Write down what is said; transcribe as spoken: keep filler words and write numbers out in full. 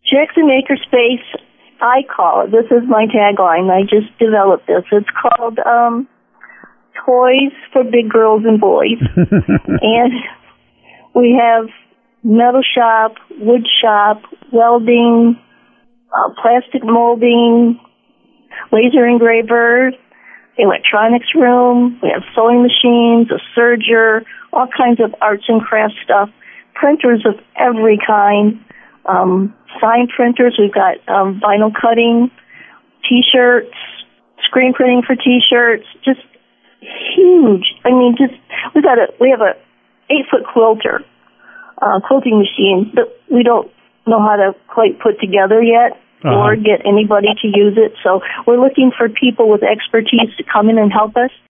Jackson Makerspace, I call it, this is my tagline, I just developed this. It's called um, Toys for Big Girls and Boys. And we have metal shop, wood shop, welding, uh, plastic molding, laser engraver, electronics room. We have sewing machines, a serger, all kinds of arts and crafts stuff, printers of every kind, um, sign printers. We've got um, vinyl cutting, T-shirts, screen printing for T-shirts, just huge. I mean, just we got a we have a eight foot quilter. Uh, quilting machine that we don't know how to quite put together yet uh-huh. or get anybody to use it. So we're looking for people with expertise to come in and help us.